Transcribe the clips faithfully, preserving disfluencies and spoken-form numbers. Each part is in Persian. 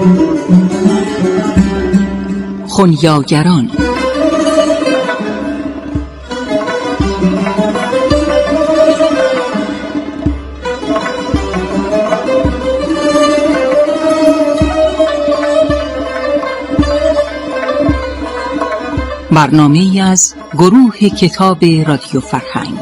خنیاگران. برنامه‌ای از گروه کتاب رادیو فرهنگ.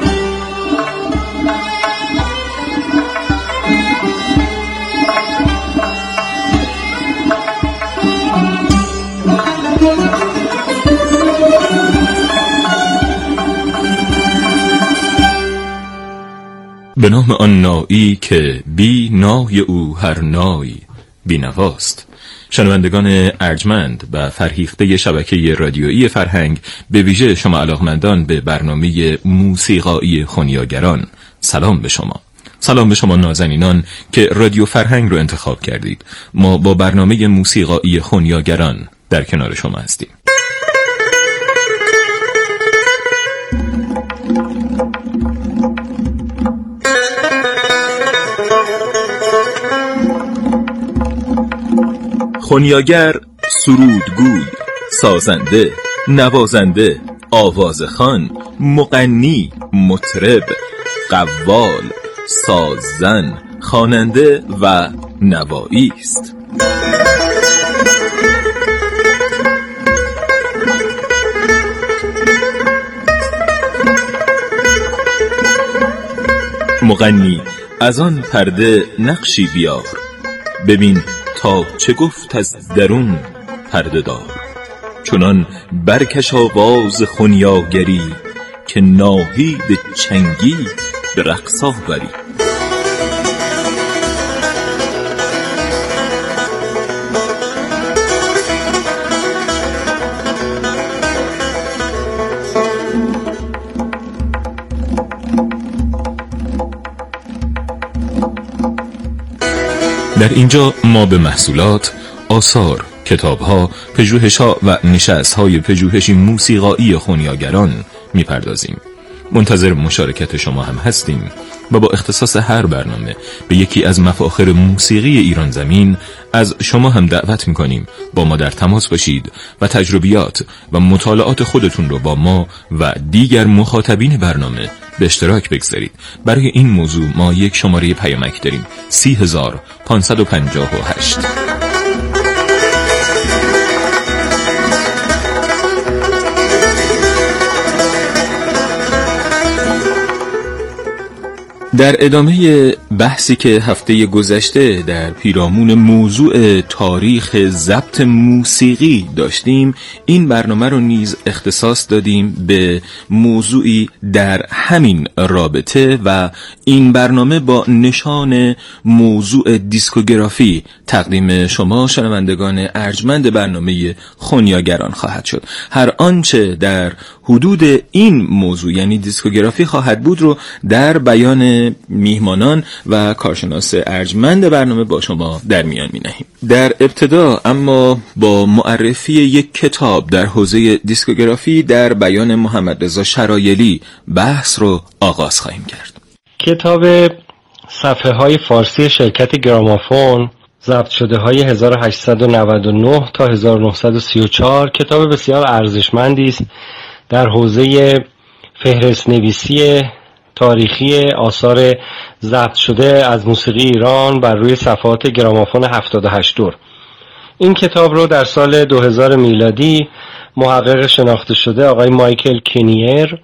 به نام آن نایی که بی نای او هر نای بی نواست. شنوندگان ارجمند و فرهیخته شبکه رادیویی فرهنگ، به ویژه شما علاقمندان به برنامه موسیقایی خنیاگران، سلام به شما. سلام به شما نازنینان که رادیو فرهنگ رو انتخاب کردید. ما با برنامه موسیقایی خنیاگران در کنار شما هستیم. خنیاگر، سرودگوی، سازنده، نوازنده، آوازخوان، مغنی، مطرب، قوال، ساززن، خواننده و نوایی است. مغنی، از آن پرده نقشی بیار، ببین تا چه گفت از درون پرده دار. چنان برکش آواز خنیاگری که ناهید چنگی به رقص آوری. در اینجا ما به محصولات، آثار، کتاب‌ها، پژوهش‌ها و نشست‌های پژوهشی موسیقایی خنیاگران می‌پردازیم. منتظر مشارکت شما هم هستیم و با اختصاص هر برنامه به یکی از مفاخر موسیقی ایران زمین از شما هم دعوت می‌کنیم با ما در تماس باشید و تجربیات و مطالعات خودتون رو با ما و دیگر مخاطبین برنامه به اشتراک بگذارید. برای این موضوع ما یک شماره پیامک داریم: سی هزار پانصد و پنجاه و هشت. در ادامه بحثی که هفته گذشته در پیرامون موضوع تاریخ ضبط موسیقی داشتیم، این برنامه رو نیز اختصاص دادیم به موضوعی در همین رابطه و این برنامه با نشان موضوع دیسکوگرافی تقدیم شما شنوندگان ارجمند برنامه خنیاگران خواهد شد. هر آنچه در حدود این موضوع یعنی دیسکوگرافی خواهد بود رو در بیان میهمانان و کارشناس ارجمند برنامه با شما در میان می نهیم. در ابتدا اما با معرفی یک کتاب در حوزه دیسکوگرافی در بیان محمد رضا شرایلی بحث رو آغاز خواهیم کرد. کتاب صفحه های فارسی شرکت گرامافون، ضبط شده های هزار و هشتصد و نود و نه تا هزار و نهصد و سی و چهار، کتاب بسیار ارزشمندی است در حوزه فهرست نویسی تاریخی آثار ضبط شده از موسیقی ایران بر روی صفحات گرامافون هفتاد و هشت دور. این کتاب رو در سال دو هزار میلادی محقق شناخته شده آقای مایکل کنیر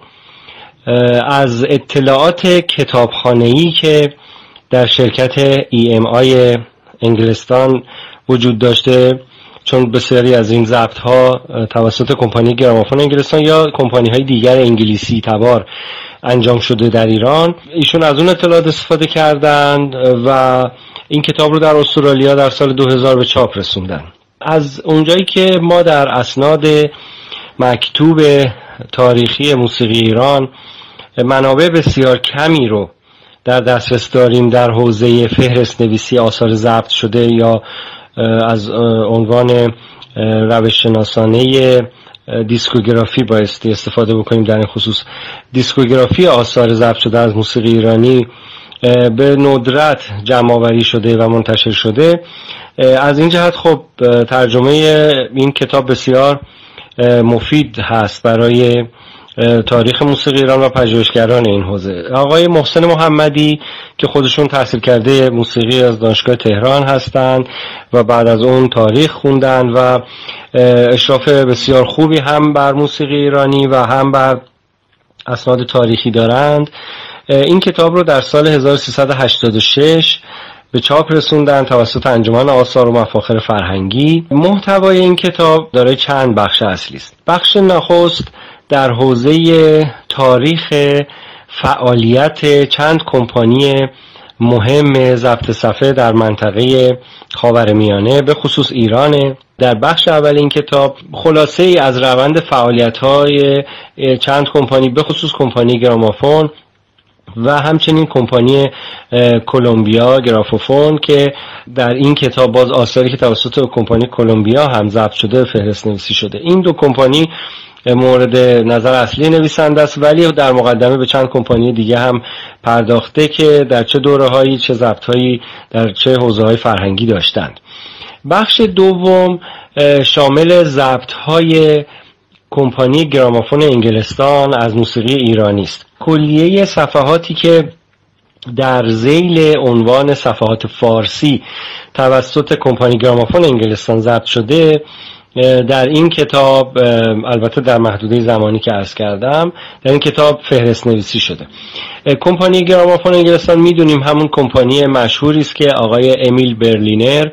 از اطلاعات کتابخانه‌ای که در شرکت ای ام آی انگلستان وجود داشته، چون بسیاری از این ضبط ها توسط کمپانی گرامافون انگلستان یا کمپانی های دیگر انگلیسی تبار انجام شده در ایران، ایشون از اون اطلاعات استفاده کردند و این کتاب رو در استرالیا در سال دو هزار به چاپ رسوندن. از اونجایی که ما در اسناد مکتوب تاریخی موسیقی ایران منابع بسیار کمی رو در دسترس داریم در حوزه فهرست نویسی آثار ضبط شده یا از عنوان روش شناسانه دیسکوگرافی بایستی استفاده بکنیم در این خصوص. دیسکوگرافی آثار ضبط شده از موسیقی ایرانی به ندرت جمع آوری شده و منتشر شده. از این جهت خب ترجمه این کتاب بسیار مفید هست برای تاریخ موسیقی ایران و پژوهشگران این حوزه. آقای محسن محمدی که خودشون تحصیل کرده موسیقی از دانشگاه تهران هستند و بعد از اون تاریخ خوندن و اشراف بسیار خوبی هم بر موسیقی ایرانی و هم بر اسناد تاریخی دارند. این کتاب رو در سال هزار و سیصد و هشتاد و شش به چاپ رسوندن توسط انجمن آثار و مفاخر فرهنگی. محتوای این کتاب دارای چند بخش اصلی است. بخش نخست در حوزه تاریخ فعالیت چند کمپانی مهم ضبط صفحه در منطقه خاورمیانه به خصوص ایرانه. در بخش اول این کتاب خلاصه ای از روند فعالیت‌های چند کمپانی به خصوص کمپانی گرامافون و همچنین کمپانی کلمبیا گرافوفون که در این کتاب باز آثاری که توسط کمپانی کلمبیا هم ضبط شده فهرست نویسی شده. این دو کمپانی مورد نظر اصلی نویسنده است، ولی در مقدمه به چند کمپانی دیگه هم پرداخته که در چه دوره‌هایی چه ضبط‌هایی در چه حوزه‌های فرهنگی داشتند. بخش دوم شامل ضبط‌های کمپانی گرامافون انگلستان از موسیقی ایرانی است. کلیه صفحاتی که در ذیل عنوان صفحات فارسی توسط کمپانی گرامافون انگلستان ضبط شده در این کتاب، البته در محدوده زمانی که عرض کردم، در این کتاب فهرست نویسی شده. کمپانی گرامافون انگلستان میدونیم همون کمپانی مشهوری است که آقای امیل برلینر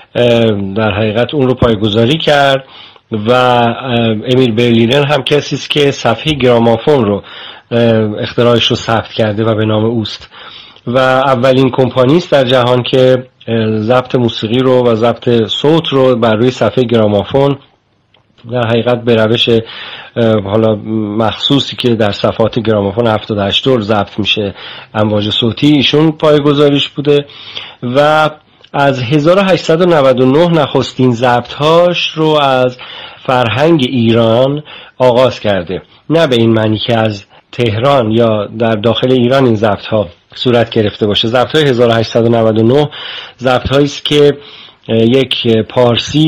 در حقیقت اون رو پایه‌گذاری کرد و امیل برلینر هم کسی است که صفحه گرامافون رو اختراعش رو ثبت کرده و به نام اوست و اولین کمپانی است در جهان که ضبط موسیقی رو و ضبط صوت رو بر روی صفحه گرامافون در حقیقت به روش حالا مخصوصی که در صفحات گرامافون هفتاد و هشت دور ضبط میشه امواج صوتی ایشون پایه‌گذاریش بوده و از هزار و هشتصد و نود و نه نخستین ضبط‌هاش رو از فرهنگ ایران آغاز کرده. نه به این معنی که از تهران یا در داخل ایران این ضبط‌ها صورت گرفته باشه. ضبط‌های هزار و هشتصد و نود و نه ضبط‌هایی است که یک پارسی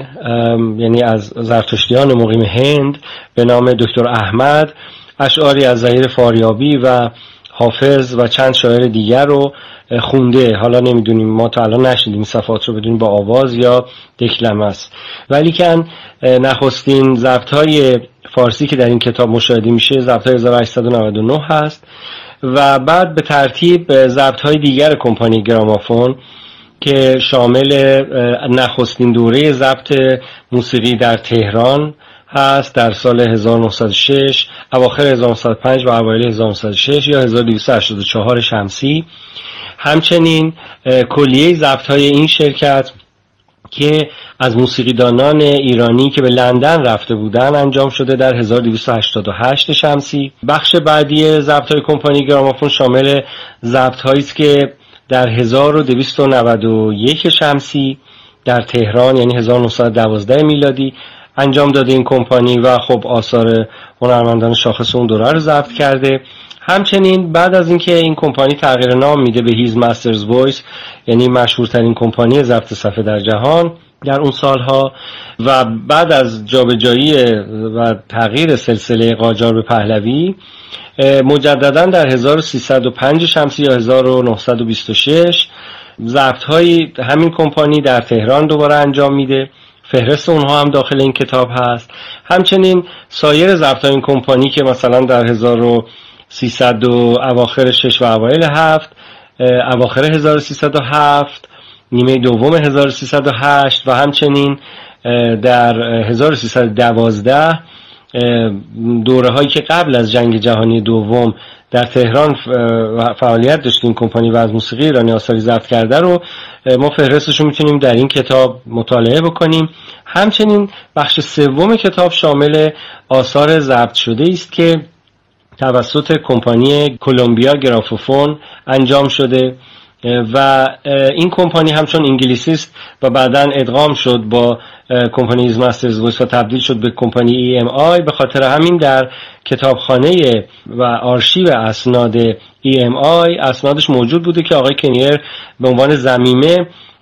یعنی از زرتشتیان مقیم هند به نام دکتر احمد اشعاری از ظهیر فاریابی و حافظ و چند شاعر دیگر رو خونده. حالا نمیدونیم، ما تا الان نشنیدیم صفحات رو بدونیم با آواز یا دکلمه است، ولی که نخستین ضبط‌های فارسی که در این کتاب مشاهده میشه ضبط‌های هزار و هشتصد و نود و نه هست و بعد به ترتیب ضبط‌های دیگر کمپانی گرامافون که شامل نخستین دوره ضبط موسیقی در تهران هست در سال هزار و نهصد و شش، اواخر هزار و نهصد و پنج و اوایل هزار و نهصد و شش یا هزار و دویست و هشتاد و چهار شمسی. همچنین کلیه ضبط‌های این شرکت که از موسیقیدانان ایرانی که به لندن رفته بودن انجام شده در هزار و دویست و هشتاد و هشت شمسی. بخش بعدی ضبط‌های کمپانی گرامافون شامل ضبط‌هایی است که در هزار و دویست و نود و یک شمسی در تهران یعنی هزار و نهصد و دوازده میلادی انجام داده این کمپانی و خب آثار هنرمندان شاخص اون دوره رو ضبط کرده. همچنین بعد از اینکه این کمپانی تغییر نام میده به هیز مسترز وایس یعنی مشهورترین کمپانی ضبط صفحه در جهان در اون سالها و بعد از جابجایی و تغییر سلسله قاجار به پهلوی مجددا در هزار و سیصد و پنج شمسی یا هزار و نهصد و بیست و شش ضبط‌های همین کمپانی در تهران دوباره انجام میده. فهرست اونها هم داخل این کتاب هست. همچنین سایر ضبط‌های این کمپانی که مثلا در هزار و سیصد و اواخر شش و اوایل هفت، اواخر هزار و سیصد و هفت، نیمه دوم هزار و سیصد و هشت و همچنین در هزار و سیصد و دوازده دوره هایی که قبل از جنگ جهانی دوم در تهران فعالیت داشت این کمپانی و از موسیقی ایرانی آثاری ضبط کرده رو ما فهرستش رو میتونیم در این کتاب مطالعه بکنیم. همچنین بخش سوم کتاب شامل آثار ضبط شده است که توسط کمپانی کلمبیا گرافوفون انجام شده و این کمپانی همچون انگلیسی است و بعداً ادغام شد با کمپانی هیز مسترز وایس و تبدیل شد به کمپانی ای ام آی. به خاطر همین در کتابخانه و آرشیو اسناد ای ام آی اسنادش موجود بوده که آقای کنیر به عنوان ضمیمه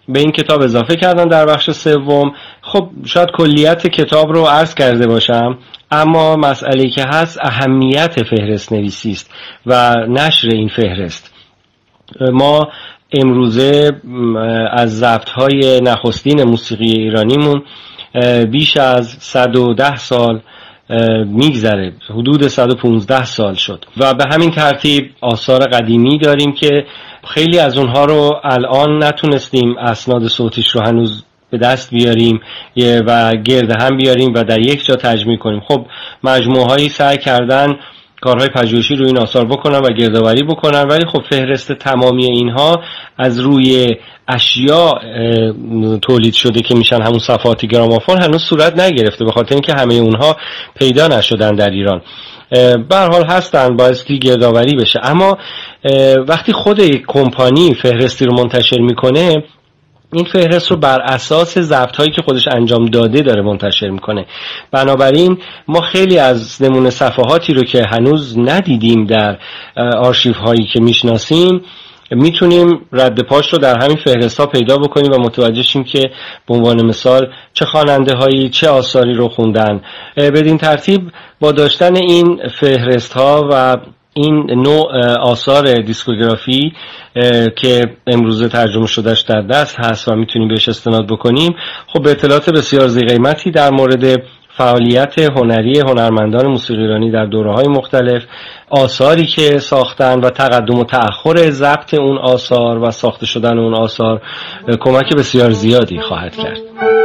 به این کتاب اضافه کردم در بخش سوم. خب شاید کلیت کتاب رو عرض کرده باشم، اما مسئله‌ای که هست اهمیت فهرست نویسی است و نشر این فهرست. ما امروزه از ضبط‌های نخستین موسیقی ایرانیمون بیش از صد و ده سال میگذره، حدود صد و پانزده سال شد و به همین ترتیب آثار قدیمی داریم که خیلی از اونها رو الان نتونستیم اسناد صوتیش رو هنوز به دست بیاریم و گرد هم بیاریم و در یک جا تجمیع کنیم. خب مجموعه هایی سعی کردن کارهای پژوهشی روی این آثار بکنن و گردآوری بکنن، ولی خب فهرست تمامی اینها از روی اشیاء تولید شده که میشن همون صفحات گرامافون هنوز صورت نگرفته، به خاطر اینکه همه اونها پیدا نشدن در ایران. به هر حال هستن، بایستی گردآوری بشه. اما وقتی خود یک کمپانی فهرستی رو منتشر میکنه، این فهرست رو بر اساس ضبط‌هایی که خودش انجام داده داره منتشر میکنه. بنابراین ما خیلی از نمونه صفحاتی رو که هنوز ندیدیم در آرشیوهایی که میشناسیم میتونیم رد پاش رو در همین فهرست‌ها پیدا بکنیم و متوجه شیم که به عنوان مثال چه خواننده‌هایی چه آثاری رو خوندن. بدین ترتیب با داشتن این فهرست‌ها و این نوع آثار دیسکوگرافی که امروزه ترجمه شدهش در دست هست و میتونیم بهش استناد بکنیم، خب به اطلاعات بسیار ذی قیمتی در مورد فعالیت هنری هنرمندان موسیقی ایرانی در دوره‌های مختلف، آثاری که ساختن و تقدم و تأخر ضبط اون آثار و ساخته شدن اون آثار کمک بسیار زیادی خواهد کرد.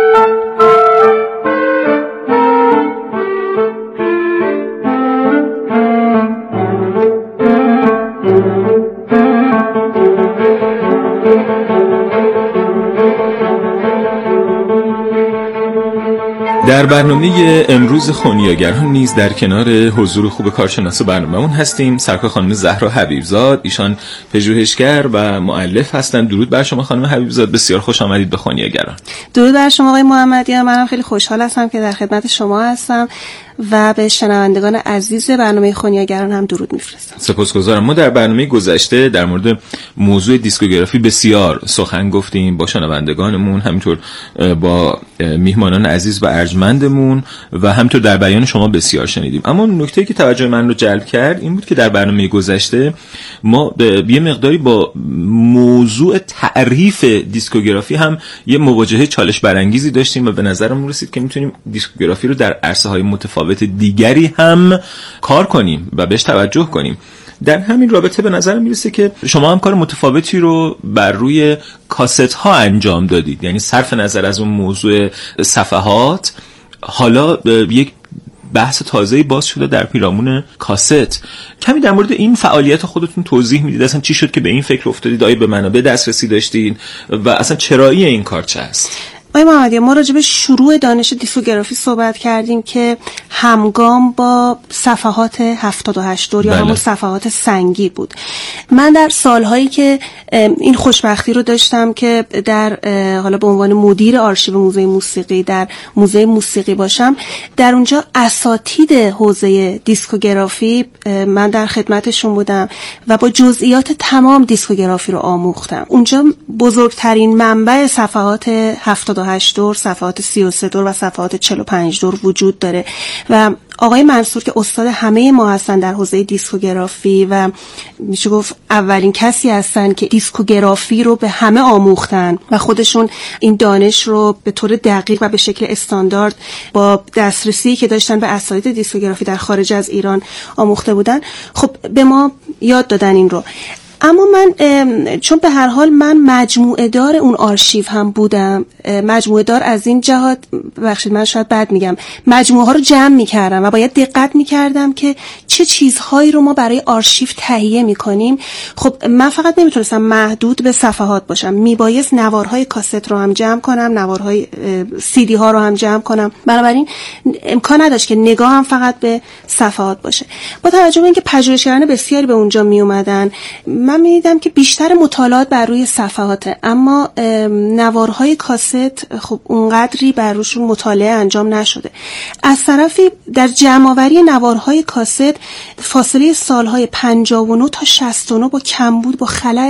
در برنامه امروز خونیاگران نیز در کنار حضور خوب کارشناس برنامه‌مون هستیم سرکار خانم زهرا حبیبزاد. ایشان پژوهشگر و مؤلف هستند. درود بر شما خانم حبیبزاد، بسیار خوش آمدید به خونیاگران. درود بر شما آقای محمدیان، منم خیلی خوشحال هستم که در خدمت شما هستم و به شنوندگان عزیز برنامه خونیاگران هم درود میفرستم. سپاسگزارم. ما در برنامه گذشته در مورد موضوع دیسکوگرافی بسیار سخن گفتیم با شنوندگانمون، همینطور با میهمانان عزیز و ارجمندمون و همینطور در بیان شما بسیار شنیدیم. اما نکته‌ای که توجه من رو جلب کرد این بود که در برنامه گذشته ما به یه مقداری با موضوع تعریف دیسکوگرافی هم یه مواجهه چالش برانگیزی داشتیم و به نظرم رسید که میتونیم دیسکوگرافی رو در عرصه‌های متفاوت دیگری هم کار کنیم و بهش توجه کنیم. در همین رابطه به نظر میرسه که شما هم کار متفاوتی رو بر روی کاست ها انجام دادید، یعنی صرف نظر از اون موضوع صفحات حالا یک بحث تازه‌ای باز شده در پیرامون کاست. کمی در مورد این فعالیت خودتون توضیح میدید؟ اصلا چی شد که به این فکر افتادید؟ آیا به منابع دسترسی داشتید و اصلا چرایی این کار چه است؟ آقای محمدی، ما راجع به شروع دانش دیسکوگرافی صحبت کردیم که همگام با صفحات هفتاد و هشت دور یا بله. همون صفحات سنگی بود. من در سالهایی که این خوشبختی رو داشتم که در حالا به عنوان مدیر آرشیو موزه موسیقی در موزه موسیقی باشم، در اونجا اساتید حوزه دیسکوگرافی من در خدمتشون بودم و با جزئیات تمام دیسکوگرافی رو آموختم. اونجا بزرگترین منبع صفحات هفتاد و هشت دور، صفحات سی و سه دور و صفحات چهل و پنج دور وجود داره و آقای منصور که استاد همه ما هستن در حوزه دیسکوگرافی و میشه گفت اولین کسی هستن که دیسکوگرافی رو به همه آموختن و خودشون این دانش رو به طور دقیق و به شکل استاندارد با دسترسی که داشتن به اساتید دیسکوگرافی در خارج از ایران آموخته بودن، خب به ما یاد دادن این رو. اما من چون به هر حال من مجموعه دار اون آرشیو هم بودم، مجموعه دار از این جهات، بخشید من شاید بد میگم، مجموعه ها رو جمع میکردم و باید دقت میکردم که چه چیزهایی رو ما برای آرشیو تهیه میکنیم. خب من فقط نمیتونستم محدود به صفحات باشم، میبایست نوارهای کاست رو هم جمع کنم، نوارهای سی دی ها رو هم جمع کنم، بنابراین امکان نداشت که نگاه هم فقط به صفحات باشه. با توجه به اینکه پژوهشگران بسیاری به اونجا میومدن، من می‌دیدم که بیشتر مطالعات بر روی صفحاته، اما نوارهای کاست خب اونقدری بر روشون مطالعه انجام نشده. از طرفی در جمع‌آوری نوارهای کاست فاصله سالهای پنجاه و نه تا شصت و نه با کمبود، با خلأ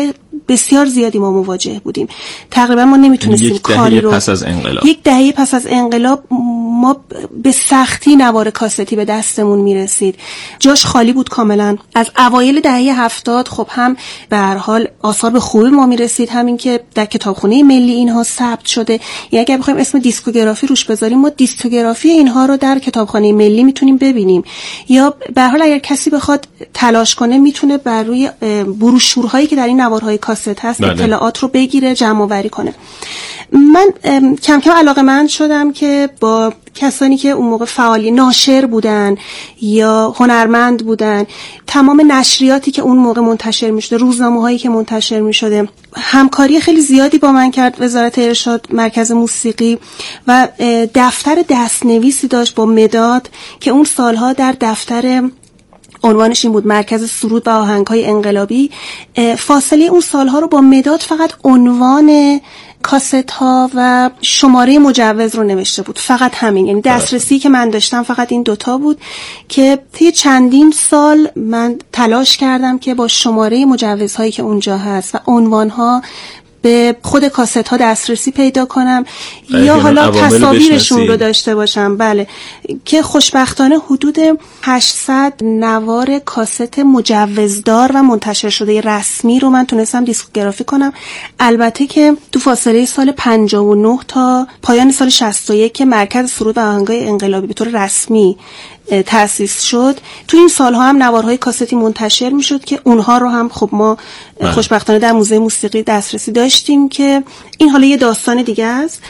بسیار زیادی ما مواجه بودیم. تقریبا ما نمیتونستیم کاری رو پس از انقلاب یک دهه پس از انقلاب ما به سختی نوار کاستی به دستمون میرسید. جاش خالی بود کاملا. از اوایل دهه هفتاد خب هم به هر حال آثار به خوبی ما میرسید، همین که در کتابخانه ملی اینها ثبت شده. یا اگر بخوایم اسم دیسکوگرافی روش بذاریم، ما دیسکوگرافی اینها رو در کتابخانه ملی میتونیم ببینیم. یا به هر حال اگر کسی بخواد تلاش کنه میتونه بر روی بروشورهایی که در این نوارهای کاست هست بله. اطلاعات رو بگیره، جمع آوری کنه. من کم کم علاقه‌مند شدم که با کسانی که اون موقع فعالی ناشر بودن یا هنرمند بودن، تمام نشریاتی که اون موقع منتشر می‌شده، روزنامه‌هایی که منتشر می‌شده، همکاری خیلی زیادی با من کرد وزارت ارشاد، مرکز موسیقی، و دفتر دستنویسی داشت با مداد که اون سالها در دفتر عنوانش این بود مرکز سرود و آهنگ‌های انقلابی. فاصله اون سالها رو با مداد فقط عنوان کاست ها و شماره مجوز رو نوشته بود، فقط همین. یعنی دسترسی که من داشتم فقط این دوتا بود که طی چندین سال من تلاش کردم که با شماره مجوزهایی که اونجا هست و عنوانها به خود کاست ها دسترسی پیدا کنم یا حالا تصاویرشون رو داشته باشم. بله، که خوشبختانه حدود هشتصد نوار کاست مجوزدار و منتشر شده رسمی رو من تونستم دیسکوگرافی کنم. البته که تو فاصله سال پنجاه و نه تا پایان سال شصت و یک که مرکز سرود و آهنگ‌های انقلابی به طور رسمی تأسیس شد، تو این سالها هم نوارهای کاستی منتشر میشد که اونها رو هم خب ما من. خوشبختانه در موزه موسیقی دسترسی داشتیم که این حالا یه داستان دیگه است.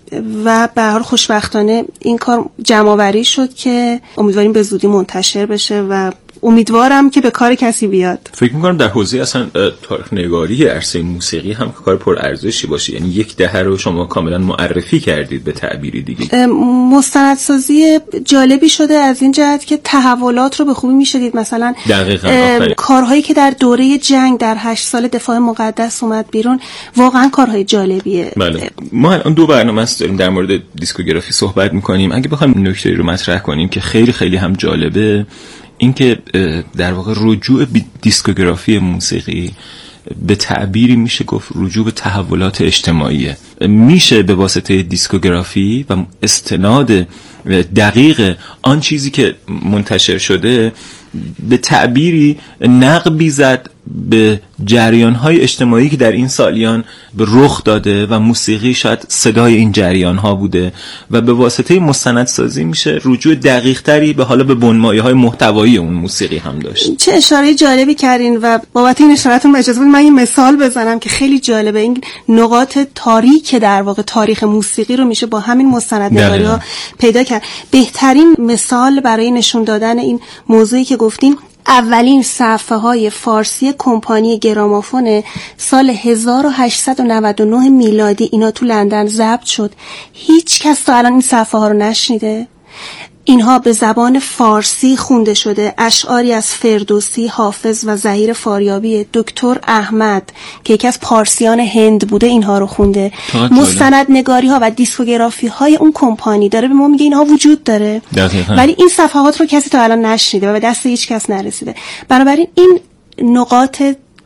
و به هر حال خوشبختانه این کار جمع‌آوری شد که امیدواریم به زودی منتشر بشه و امیدوارم که به کار کسی بیاد. فکر می‌کنم در حوزه اصلا تاریخ نگاری عرصه موسیقی هم کار پرارزشی باشه. یعنی یک دهه رو شما کاملا معرفی کردید به تعبیری دیگه. مستندسازی جالبی شده از این جهت که تحولات رو به خوبی می‌شدید. مثلا کارهایی که در دوره جنگ در هشت سال دفاع مقدس اومد بیرون واقعا کارهای جالبیه. بله. ما الان دو برنامه است داریم در مورد دیسکوگرافی صحبت می‌کنیم. اگه بخوایم نکته‌ای رو مطرح کنیم که خیلی خیلی هم جالبه، این که در واقع رجوع به دیسکوگرافی موسیقی به تعبیری میشه گفت رجوع به تحولات اجتماعیه. میشه به واسطه دیسکوگرافی و استناد دقیق آن چیزی که منتشر شده به تعبیری نقبی زد به جریان‌های اجتماعی که در این سالیان به رخ داده و موسیقی شاید صدای این جریان‌ها بوده و به واسطه مستندسازی میشه رجوع دقیق‌تری به حالا به بنمایه‌های محتوایی اون موسیقی هم داشت. چه اشاره جالبی کردین و بابت این اشارتون اجازه بدید من یه مثال بزنم که خیلی جالبه. این نقاط تاریک در واقع تاریخ موسیقی رو میشه با همین مستندنگاری‌ها پیدا کرد. بهترین مثال برای نشون دادن این موضوعی که گفتین، اولین صفحه های فارسی کمپانی گرامافون سال هزار و هشتصد و نود و نه میلادی اینا تو لندن ضبط شد. هیچ کس تا الان این صفحه ها رو نشنیده. اینها به زبان فارسی خونده شده. اشعاری از فردوسی، حافظ و زهیر فاریابی. دکتر احمد که یکی از پارسیان هند بوده اینها رو خونده. مستندنگاری ها و دیسکوگرافی های اون کمپانی داره به ما میگه اینها وجود داره، ولی این صفحات رو کسی تا الان نشنیده و به دست هیچ کس نرسیده. بنابراین این نقاط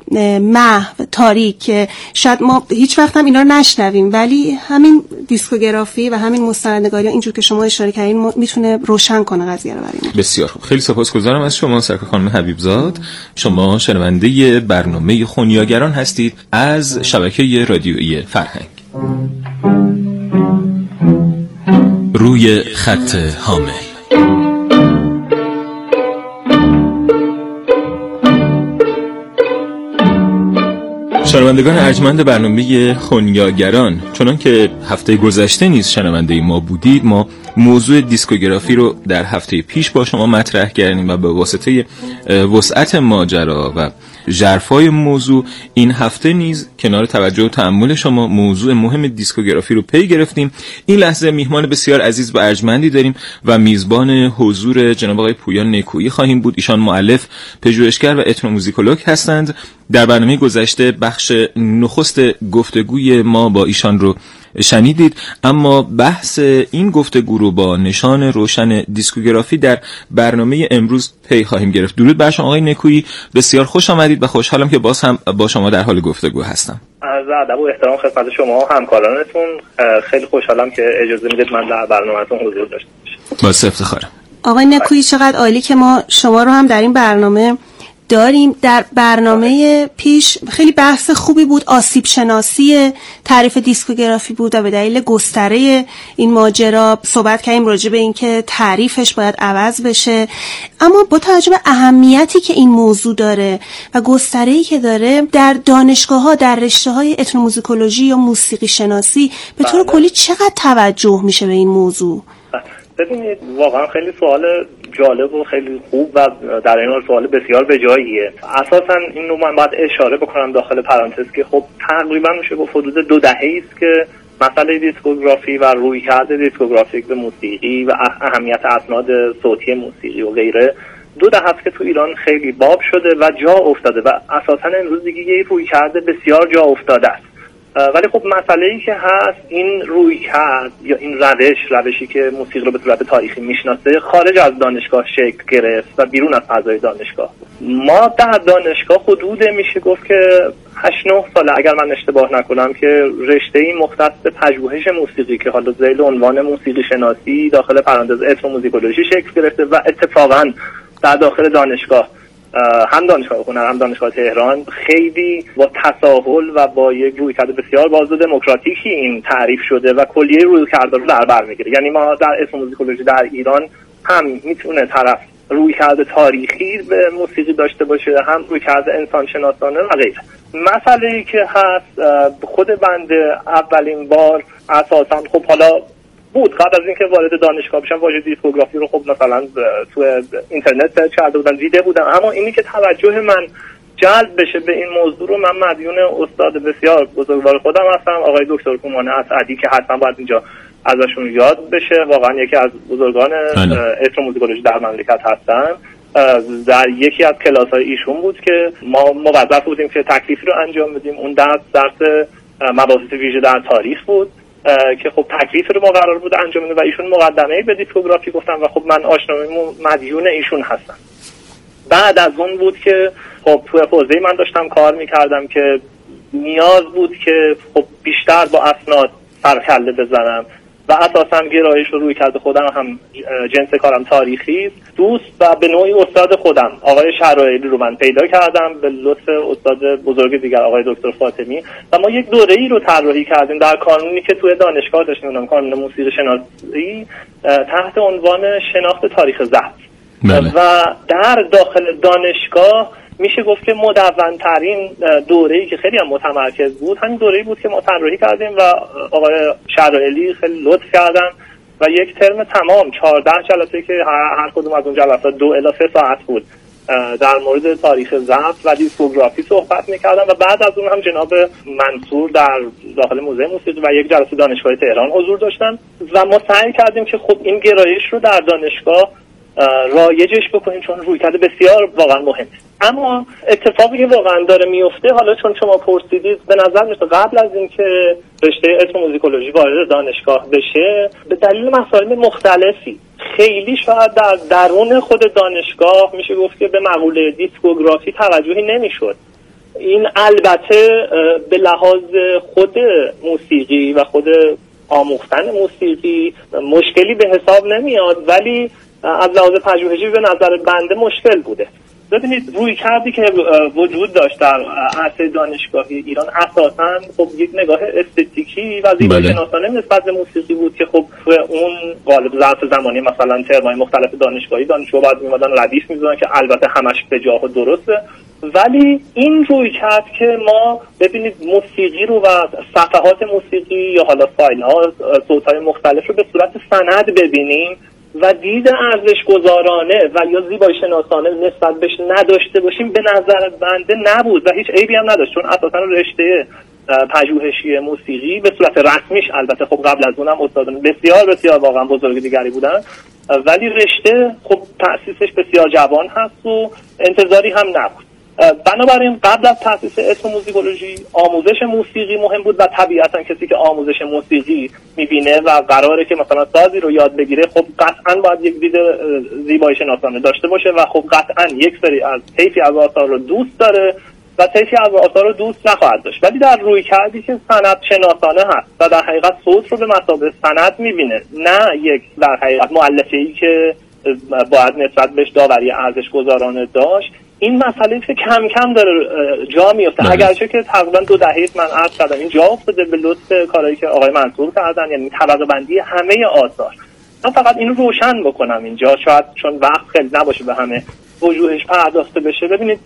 محو تاریک که شاید ما هیچ وقت هم اینا رو نشنویم، ولی همین دیسکوگرافی و همین مستندنگاری اینجور که شما اشاره کردین میتونه روشن کنه قضیه رو برای ما. بسیار خوب. خیلی سپاسگزارم از شما سرکار خانم حبیبزاد. شما شنونده برنامه خونیاگران هستید از شبکه رادیویی فرهنگ. روی خط حامل. شنوندگان ارجمند برنامه خونیاگران، چنان که هفته گذشته نیز شنونده ما بودید، ما موضوع دیسکوگرافی رو در هفته پیش با شما مطرح کردیم و به واسطه وسعت ماجرا و ژرفای موضوع این هفته نیز کنار توجه و تأمل شما موضوع مهم دیسکوگرافی رو پی گرفتیم. این لحظه میهمان بسیار عزیز و ارجمندی داریم و میزبان حضور جناب آقای پویان نیکویی خواهیم بود. ایشان مؤلف، پژوهشگر و اتنوموزیکولوگ هستند. در برنامه گذشته بخش بخش نخست گفتگوی ما با ایشان رو شنیدید، اما بحث این گفتگو رو با نشان روشن دیسکوگرافی در برنامه امروز پی خواهیم گرفت. درود بر شما آقای نکویی، بسیار خوش آمدید و خوشحالم که باز هم با شما در حال گفتگو هستم. عرض ادب و احترام خدمت شما و همکارانتون. خیلی خوشحالم که اجازه میدید من در برنامه‌تون حضور داشته باشم. با افتخارم. آقای نکویی چقدر عالی که ما شما رو هم در این برنامه داریم. در برنامه پیش خیلی بحث خوبی بود، آسیب شناسی تعریف دیسکوگرافی بود و به دلیل گستره این ماجرا صحبت کردیم راجع به اینکه تعریفش باید عوض بشه. اما با توجه به اهمیتی که این موضوع داره و گستره‌ای که داره در دانشگاه‌ها، در رشته‌های etnomusicology یا موسیقی شناسی به طور کلی چقدر توجه میشه به این موضوع؟ ببینید واقعا خیلی سوال جالب و خیلی خوب و در این حال سوال بسیار بجاییه. اساسا این رو من باید اشاره بکنم داخل پرانتز که خب تقریبا میشه گفت حدود دو دهه است که مسئله دیسکوگرافی و رویکرد دیسکوگرافیک به موسیقی و اهمیت اسناد صوتی موسیقی و غیره دو دهه است که تو ایران خیلی باب شده و جا افتاده و اساسا امروز دیگه یه رویکرد بسیار جا افتاده است. ولی خب مسئله‌ای که هست این رویکرد یا این روش روشی که موسیقی رو به صورت تاریخی میشناسه خارج از دانشگاه شکل گرفت و بیرون از فضای دانشگاه. ما در دانشگاه حدود میشه گفت که هشت نه ساله اگر من اشتباه نکنم که رشته‌ای مختص به پژوهش موسیقی که حالا ذیل عنوان موسیقی شناسی داخل پرانتز etnomusicology شکل گرفته و اتفاقاً در داخل دانشگاه هم دانشگاه هنر هم دانشگاه تهران خیلی با تساهل و با یک رویکرد بسیار باز و دموکراتیکی این تعریف شده و کلیه رویکردها رو در بر میگیره. یعنی ما در etnomusicology در ایران هم میتونه طرف رویکرد تاریخی به موسیقی داشته باشه، هم رویکرد انسان شناسانه و غیره. مسئله‌ای که هست خود بنده اولین بار اساساً خب حالا بود قبل از اینکه وارد دانشگاه بشم واژه دیسکوگرافی رو خب مثلا تو اینترنت سرچ کرده بودم دیده بودم، اما اینی که توجه من جلب بشه به این موضوع رو من مدیون استاد بسیار بزرگوار خودم هستم، آقای دکتر کومان اسعدی که حتما باید اینجا ازشون یاد بشه. واقعا یکی از بزرگان etnomusicology در مملکت هستن. در یکی از کلاس‌های ایشون بود که ما موظف بودیم که تکلیفی رو انجام بدیم. اون درس درس مباحث ویژه در تاریخ بود که خب تکلیف رو ما قرار بود انجام بدیم و ایشون مقدمه‌ای به دیسکوگرافی گفتن و خب من آشناییمو مدیون ایشون هستم. بعد از اون بود که خب تو حوزه‌ای من داشتم کار می‌کردم که نیاز بود که خب بیشتر با اسناد سرکله بزنم و اساساً گرایش رو روی کرده خودم هم جنس کارم تاریخی دوست و به نوعی استاد خودم آقای شرایعی رو من پیدا کردم به لطف استاد بزرگ دیگر آقای دکتر فاطمی و ما یک دوره‌ای رو طراحی کردیم در کانونی که توی دانشگاه داشتیم، اونم کانون موسیقی شناسی تحت عنوان شناخت تاریخ ضبط. و در داخل دانشگاه میشه گفت که مدون‌ترین دوره‌ای که خیلی هم متمرکز بود همین دوره‌ای بود که ما طراحی کردیم و آقای شرایعی خیلی لطف کردن و یک ترم تمام چهارده جلسه که هر کدوم از اون جلسات دو الی سه ساعت بود در مورد تاریخ ضبط و دیسکوگرافی صحبت می‌کردن و بعد از اون هم جناب منصور در داخل موزه موسیقی و یک جلسه دانشگاه تهران حضور داشتن و ما سعی کردیم که خب این گرایش رو در دانشگاه رایجش بکنیم چون رویکرد بسیار واقعا مهمه. اما اتفاقی که واقعا داره میفته حالا چون شما پرسیدید به نظر میاد قبل از اینکه رشته etnomusicology وارد دانشگاه بشه به دلیل مسائل مختلفی خیلی شاید در درون خود دانشگاه میشه گفت که به مقوله دیسکوگرافی توجهی نمیشد. این البته به لحاظ خود موسیقی و خود آموختن موسیقی مشکلی به حساب نمیاد، ولی از لحاظ پژوهشی به نظر بنده مشکل بوده. ببینید روی کردی که وجود داشت در عرصه دانشگاهی ایران اساساً خب یک نگاه استتیکی و زیبایی شناسانه نسبت به موسیقی بود که خب اون غالب ظرف زمانی مثلا ترمای مختلف دانشگاهی دانشجو بعد میمدن ردیف میزدن که البته همش به جا و درسته، ولی این روی کرد که ما ببینید موسیقی رو و صفحات موسیقی یا حالا فایل ها صوت های مختلف رو به صورت سند ببینیم و دید ارزش گذارانه و یا زیبایی شناسانه نسبت بهش نداشته باشیم به نظر بنده نبود و هیچ عیبی هم نداشت، چون اساسا رشته پژوهشی موسیقی به صورت رسمیش البته خب قبل از اونم استادان بسیار بسیار واقعا بزرگ دیگری بودن، ولی رشته خب تأسیسش بسیار جوان هست و انتظاری هم نبود. بنابراین قبل از تأسیس اسم موزیکولوژی آموزش موسیقی مهم بود و طبیعتا کسی که آموزش موسیقی میبینه و قراره که مثلا سازی رو یاد بگیره خب قطعا باید یک دید زیبایی شناسانه داشته باشه و خب قطعا یک سری از طیفی از آثار رو دوست داره و طیفی از آثار رو دوست نخواهد داشت. ولی در روی کردی که سند شناسانه هست و در حقیقت صوت رو به مثابه سند میبینه، نه یک در حقیقت مؤلفه‌ای که باید نسبت بهش داوری ارزش گذارانه داشت، این مسئله که کم کم داره جا میفته. اگرچه که تقریبا دو دهه من عرض کردم این جا افتاده به لطف کارهایی که آقای منصور کردن، یعنی طبقه بندی همه آثار. من فقط اینو روشن بکنم اینجا، شاید چون وقت خیلی نباشه به همه وجوهش پرداخته بشه. ببینید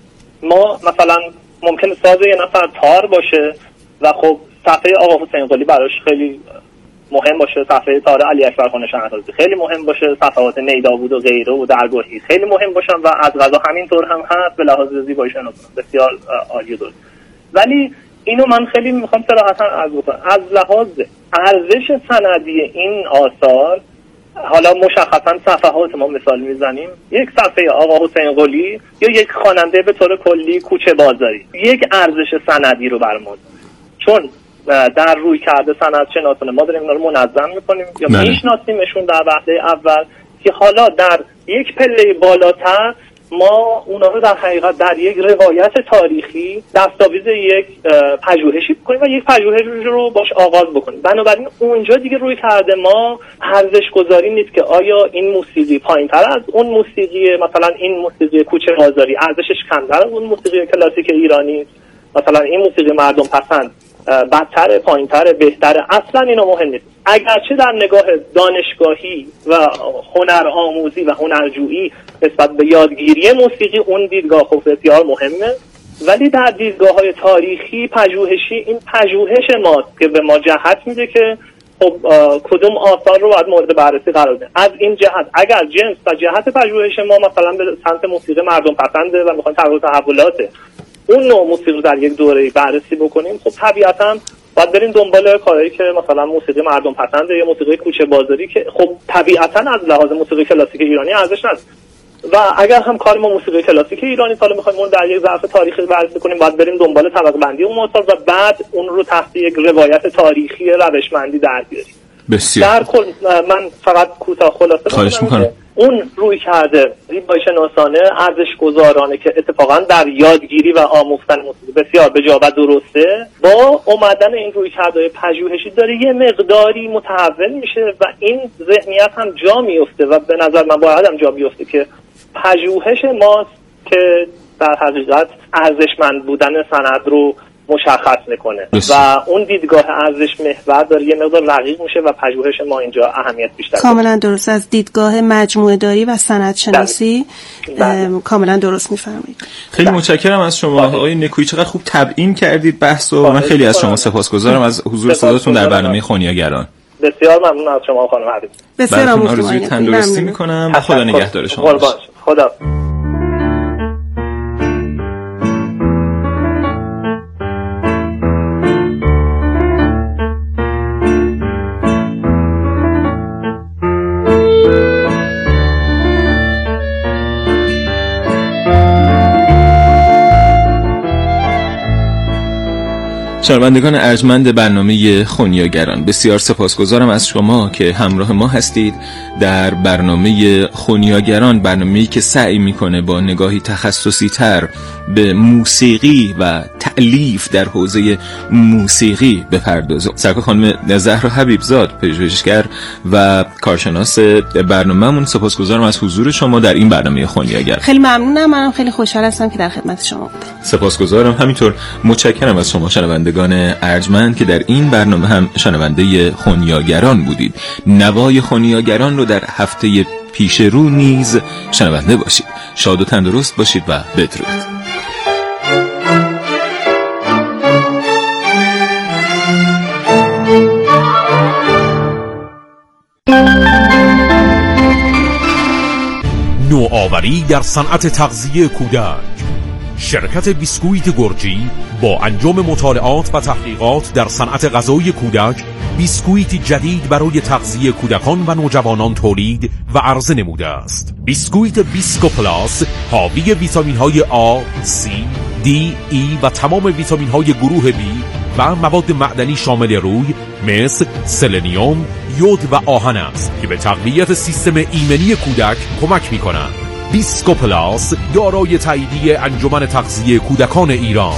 ما مثلا ممکنه ساز یه نفر تار باشه و خب صفحه آقا حسین قلی براش خیلی مهم باشه، صفحه تار علی اکبر خان شهرازی خیلی مهم باشه، صفحات نیدابود و غیره و درگاهی خیلی مهم باشن و از قضا همینطور هم هست به لحاظ زیبایی شناسان بسیار عالی داره. ولی اینو من خیلی میخوام صراحتا عرض بکنم، از لحاظ ارزش سندی این آثار، حالا مشخصا صفحات ما مثال میزنیم، یک صفحه آقا حسین قلی یا یک خواننده به طور کلی کوچه بازاری یک ارزش سندی رو برمون، چون در روی کرده سند شناسانه ما داریم اینا رو منظم میکنیم یا میشناسیمشون در وهله اول، که حالا در یک پله بالاتر ما اونا رو در حقیقت در یک روایت تاریخی دستاویز یک پژوهشی بکنیم و یک پژوهش رو باش آغاز بکنیم. بنابراین اونجا دیگه روی کرده ما ارزش گذاری نیست که آیا این موسیقی پایین‌تر از اون موسیقی، مثلا این موسیقی کوچه بازاری ارزشش کمتر از اون موسیقی کلاسیک ایرانی، مثلا این موسیقی مردم پسند بدتر، پایین‌تر، بهتره. اصلا اینا مهم نیست. اگرچه در نگاه دانشگاهی و هنر آموزی و هنرجویی نسبت به یادگیری موسیقی اون دیدگاه خب بسیار مهمه، ولی در دیدگاه‌های تاریخی پژوهشی این پژوهش ماست که به ما جهت میده که خب کدوم آثار رو باید مورد بررسی قرار بدیم. از این جهت اگر جنس و جهت پژوهش ما مثلا به سمت موسیقی مردم پسنده و میخوایم تغییر تحولات اون نوع موسیقی در یک دوره بررسی بکنیم، خب طبیعتاً باید بریم دنبال کارهایی که مثلا موسیقی مردم پسنده یا موسیقی کوچه بازاری که خب طبیعتاً از لحاظ موسیقی کلاسیک ایرانی ارزش نداره. و اگر هم کار ما موسیقی کلاسیک ایرانی حالا می‌خوایم اون در یک ظرف تاریخی بررسی کنیم، باید بریم دنبال طبقه بندی اون آثار و بعد اون رو تحت یک روایت تاریخی روشمندی در بیاریم. بسیار. در کل من فقط کوتاه خلاصه خواهش می‌کنم اون روی کرده زیبایی شناسانه ارزش گذارانه که اتفاقا در یادگیری و آموختن موسیقی بسیار بجا و درسته، با اومدن این روی کرده پژوهشی داره یه مقداری متحول میشه و این ذهنیت هم جا میفته و به نظر من باید هم جا بیفته که پژوهش ماست که در حقیقت ارزشمند بودن سند رو مشخص میکنه و اون دیدگاه ارزش محور داره یه مقدار رقیق میشه و پژوهش ما اینجا اهمیت بیشتر داره. کاملا درست. از دیدگاه مجموعه داری و سند شناسی کاملا درست میفرمایید. خیلی متشکرم از شما آقای نکویی، چقدر خوب تبیین کردید بحث و من خیلی از شما سپاسگزارم از حضور صداتون در برنامه خونیاگران. بسیار ممنون از شما خانم عزیز. بسیار ممنون. آرزوی تندرستی میکنم. خدا نگهدار شما. خدا. شنوندگان ارجمند برنامه خونیاگران، بسیار سپاسگزارم از شما که همراه ما هستید در برنامه خونیاگران، برنامه‌ای که سعی میکنه با نگاهی تخصصی تر به موسیقی و تألیف در حوزه موسیقی بپردازه. سرکار خانم زهرا حبیبزاد، پژوهشگر و کارشناس برنامه‌مون، سپاسگزارم از حضور شما در این برنامه خونیاگر. خیلی ممنونم، منم خیلی خوشحال هستم که در خدمت شما بودم. سپاسگزارم. همینطور متشکرم از شما شنوندگان ارجمند که در این برنامه هم شنونده خونیاگران بودید. نوای خونیاگران رو در هفته پیش رو نیز شنونده باشید. شاد و تندرست باشید و بدرود. نوآوری در صنعت تغذیه کودک. شرکت بیسکویت گرجی با انجام مطالعات و تحقیقات در صنعت غذای کودک بیسکویت جدید برای تغذیه کودکان و نوجوانان تولید و عرضه نموده است. بیسکویت بیسکو پلاس حاوی ویتامین های آ، سی، دی، ای و تمام ویتامین های گروه بی و مواد معدنی شامل روی مثل سلنیوم، یود و آهن است که به تقویت سیستم ایمنی کودک کمک می‌کنند. بیسکو پلاس دارای تاییدیه انجمن تغذیه کودکان ایران.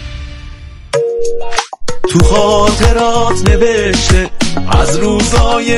تو خاطرات نوشته از روزای